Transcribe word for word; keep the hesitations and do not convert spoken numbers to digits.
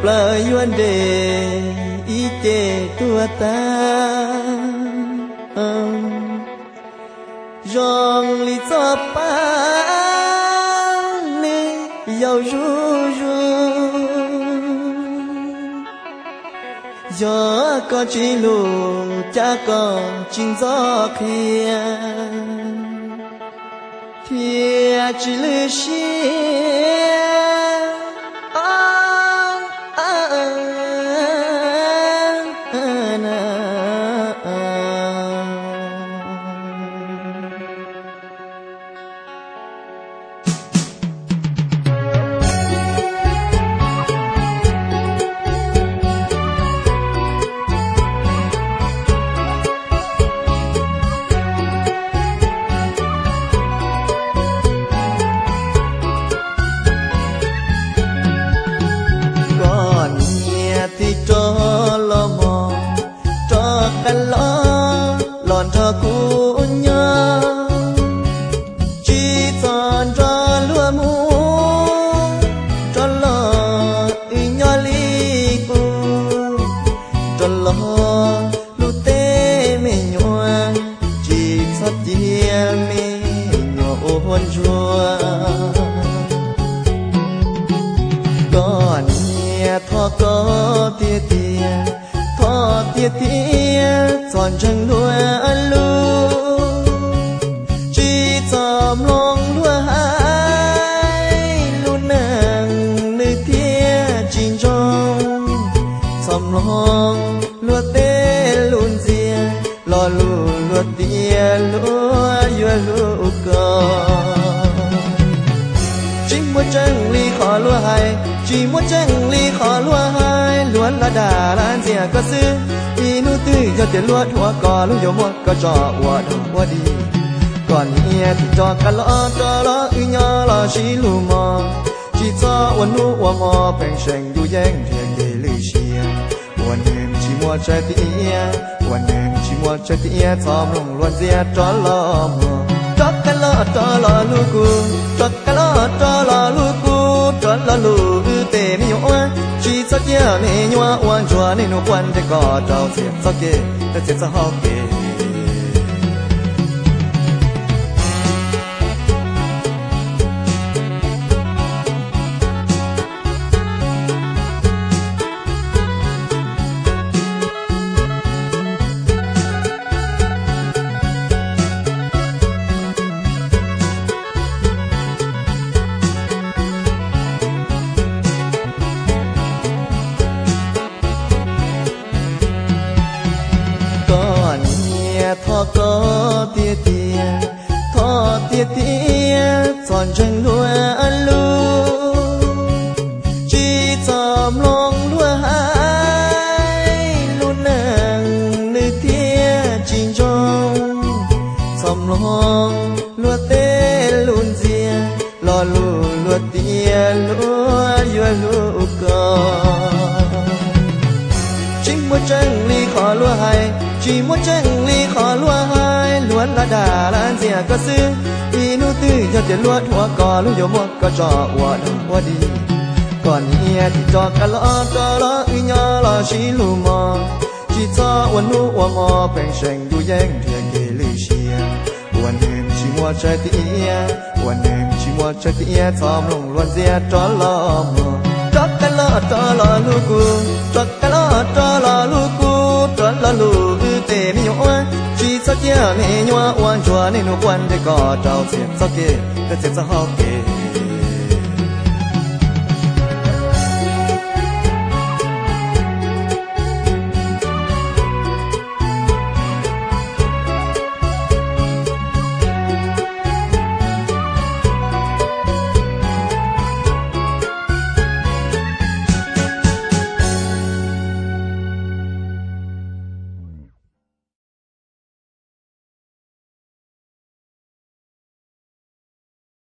plơ yuan đề ý chê tua ta rong li cho pa li yêu ru ru gió có chỉ lù cha còn chinh gió kia kia chỉ lư xia có tia tia thọ tia tia tròn trăng đua lu chỉ chòm long đua hai lu nàng nữ tia chín trong chòm long lúa tê lùn ria lò lù lúa tia lúa yua lúa cò chỉ muốn trăng ly khó lúa hai chỉ muốn trăng ly khó lúa hai luôn là đà lan dìa có sư y nu tư cho tiền lúa thua cò lu dầu mua có trò ua đầu ua đi còn nghe thì cho cả lõ cho lõ y nhỏ lõ chỉ lu mò chỉ cho uốn nu ua mò bèn sành du giang thiệt để lư xia uốn nêm chỉ mua trái tía uốn nêm chỉ mua trái tía thòm lồng luồn dìa cho lõ mò cho cả lõ cho lõ lu cu cho cả lõ cho lõ lu cu cho lõ lu tê mi nhua chỉ cho kia mi nhua uốn chua nên nó quan để có trâu xiết cho kia để xiết cho họ kia thọ có tia tia thọ tia tia tròn trăng đua lu chỉ chòm long đua hai lu nàng nữ tia chín trong chòm long lúa tê lùn ria lò lù lúa tia lúa yua lúa cò chính muốn trăng ly khó lúa hai chỉ muốn trăng ly khó lúa hai luôn là đà lan dìa có sư y nu tư cho tiền lúa thua cò lu dầu mua có trò ua đầu ua đi còn nghe thì cho cả lõ cho lõ y nhỏ lõ chỉ lu mò chỉ cho uốn nu ua mò bèn sành du giang thiệt để lư xia uốn nêm chỉ mua trái tía uốn nêm chỉ mua trái tía thòm lồng luồn dìa cho lõ mò cho cả lõ cho lõ lu cu cho cả lõ cho lõ lu cu cho lõ lu tê mi nhua chỉ cho kia mi nhua uốn chua nên nó quan để có trâu xiết cho kia để xiết cho họ kia